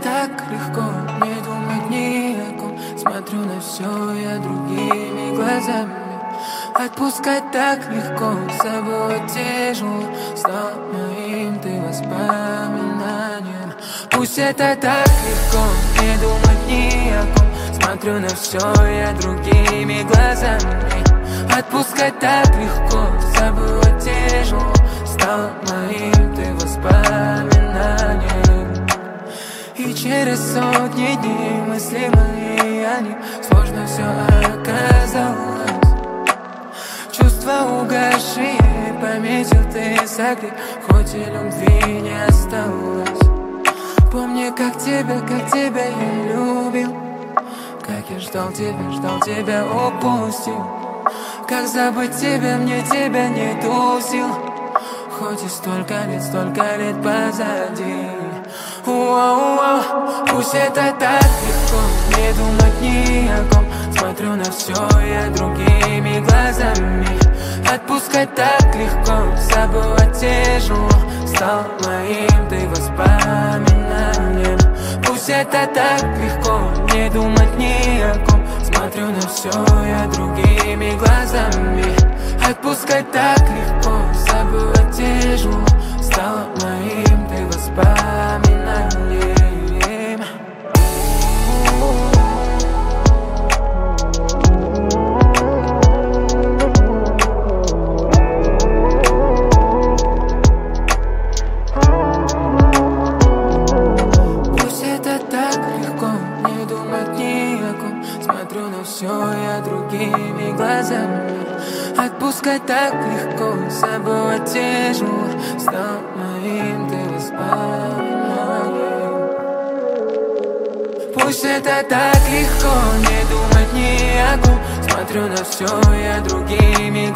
так легко не думать ни о ком. Смотрю на все я другими глазами. Отпускать так легко, забывать тяжело. Стал моим ты воспоминанием. Пусть это так легко не думать ни о ком. Смотрю на все я другими глазами. Отпускать так легко, забывать тяжело. Стал моим ты воспоминанием. И через сотни дней мысли мои, они сложно все оказалось. Чувства угасшие пометил ты согрей, хоть и любви не осталось. Помни, как тебя я любил, как я ждал тебя, упустил. Как забыть тебя, мне тебя нету сил. Хоть и столько лет позади. Пусть это так легко не думать ни о ком. Смотрю на все я другими глазами. Отпускать так легко, забывать тяжело. Стал моим ты воспоминанием. Пусть это так легко не думать ни о ком. Смотрю на все я другими глазами. Отпускать так легко, забывать тяжело. Стал моим ты воспоминанием. Пусть это так легко не думать ни о ком. Смотрю на все я другими глазами. Отпускать так легко, забывать тяжело. Стал моим ты воспоминанием. Пусть это так легко не думать ни о ком. Смотрю на все я другими